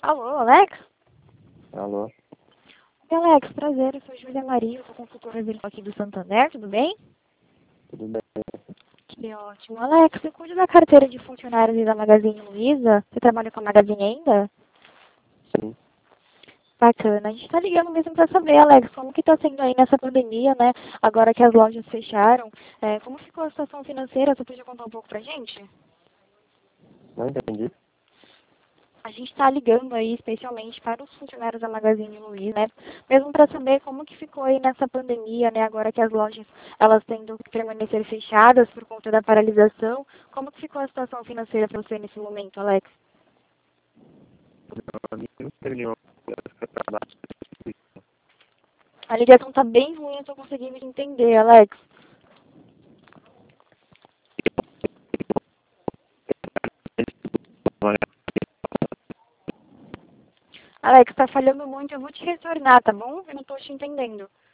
Alô, Alex? Alô, Oi, Alex, prazer. Eu sou Júlia Maria, eu sou consultora virtual aqui do Santander, tudo bem? tudo bem? Que ótimo. Alex, você cuida da carteira de funcionários e da Magazine Luiza? Você trabalha com a Magazine ainda? Sim. Bacana. A gente tá ligando mesmo para saber, Alex, como que tá sendo aí nessa pandemia, né? Agora que as lojas fecharam, como ficou a situação financeira? Você podia contar um pouco pra gente? Não entendi. A gente está ligando aí especialmente para os funcionários da Magazine Luiza, né? Mesmo para saber como que ficou aí nessa pandemia, né? Agora que as lojas elas tendo que permanecer fechadas por conta da paralisação, como que ficou a situação financeira para você nesse momento, Alex? Não teve nenhuma trabalho. A ligação está bem ruim, eu estou conseguindo te entender, Alex. Alex, está falhando muito, eu vou te retornar, tá bom? Eu não estou te entendendo.